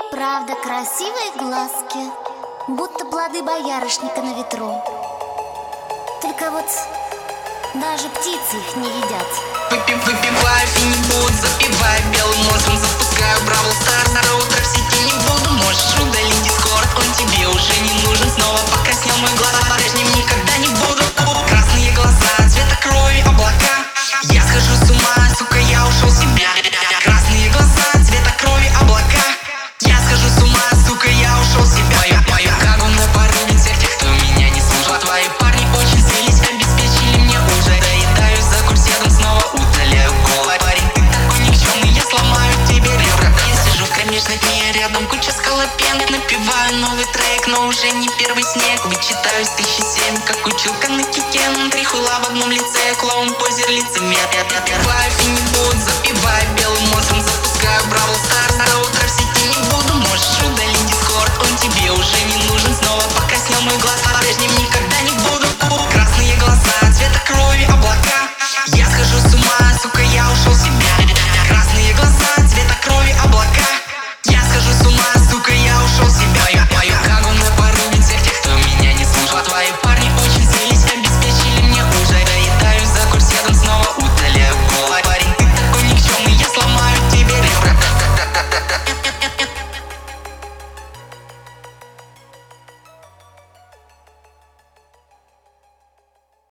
правда красивые глазки, будто плоды боярышника на ветру. Только вот даже птицы их не едят. Выпиваю финибут, запиваю белым мозгом, запускаю Бравл Старс, на утро в сети не буду. Можешь удалить Дискорд, он тебе уже не нужен. Снова покраснел мой глаз, прежним никогда не буду. Красные глаза, цвета крови, облака. Я схожу с ума, сука, я ушел в себя. Красные глаза, цвета крови, облака. Я схожу с ума, сука, я ушел в себя. Мою кагу на порубит всех тех, кто меня не слушал. Твои парни очень злились, обеспечили мне ужин. Доедаю за курсетом, снова удаляю голод. Парень, ты такой никчемный, я сломаю тебе ребра. Я сижу в кромешной тьме, рядом куча скалопен. Напеваю новый трек, но уже не первый снег. Вычитаю с 1007, как училка на кикен. Три хула в одном лице, клоун, позер, лицемер. Напеваю финибут, запиваю белым мозгом, запускаю Бравл Старс, на утро все